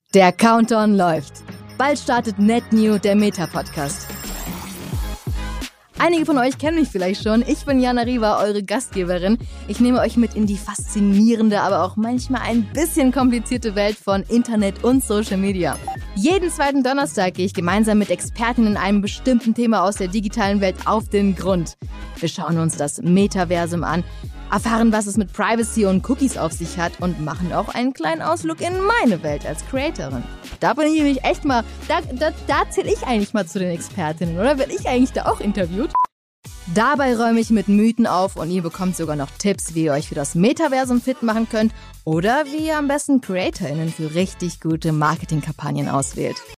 Der Countdown läuft. Bald startet NetNew, der Meta-Podcast. Einige von euch kennen mich vielleicht schon. Ich bin Jana Riva, eure Gastgeberin. Ich nehme euch mit in die faszinierende, aber auch manchmal ein bisschen komplizierte Welt von Internet und Social Media. Jeden zweiten Donnerstag gehe ich gemeinsam mit Expertinnen in einem bestimmten Thema aus der digitalen Welt auf den Grund. Wir schauen uns das Metaversum an, erfahren, was es mit Privacy und Cookies auf sich hat und machen auch einen kleinen Ausflug in meine Welt als Creatorin. Da bin ich nämlich echt mal, da zähle ich eigentlich mal zu den Expertinnen, oder? Werde ich eigentlich da auch interviewt? Dabei räume ich mit Mythen auf und ihr bekommt sogar noch Tipps, wie ihr euch für das Metaversum fit machen könnt oder wie ihr am besten CreatorInnen für richtig gute Marketingkampagnen auswählt.